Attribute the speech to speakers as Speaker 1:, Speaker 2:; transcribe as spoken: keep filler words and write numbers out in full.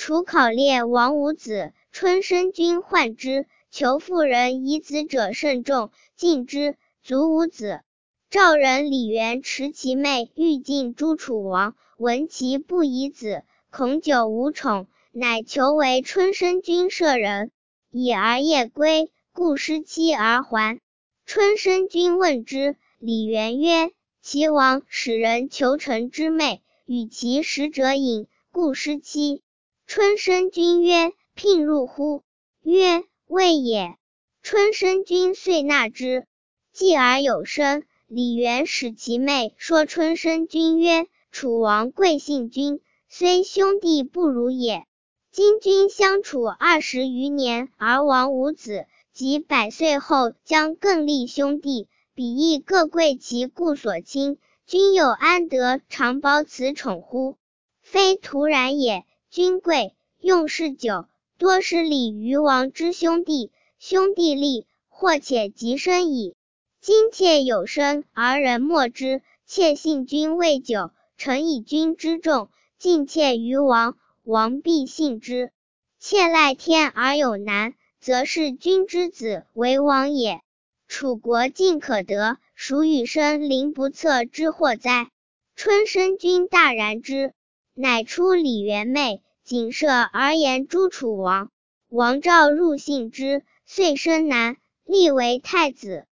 Speaker 1: 楚考烈王无子，春申君患之，求妇人以子者甚众，禁之，卒无子。赵人李元持其妹欲进诸楚王，闻其不以子，恐久无宠，乃求为春申君舍人，以儿夜归，故失妻而还。春申君问之，李元曰：齐王使人求臣之妹，与其使者饮，故失妻。春申君曰：聘入乎？曰：未也。春申君遂纳之。继而有生，李元使其妹说春申君曰：楚王贵信君，虽兄弟不如也。今君相处二十余年而王无子，及百岁后将更立兄弟，彼亦各贵其故所亲，君又安得常保此宠乎？非徒然也。君贵，用事久，多失礼于王之兄弟，兄弟立，或且及生矣。今妾有生而人莫之，妾信君未久，诚以君之重，尽妾于王，王必信之。妾赖天而有难，则是君之子为王也。楚国尽可得，孰与生灵不测之祸哉？春申君大然之，乃出李元妹，谨射而言诸楚王。王昭入信之，遂生男，立为太子。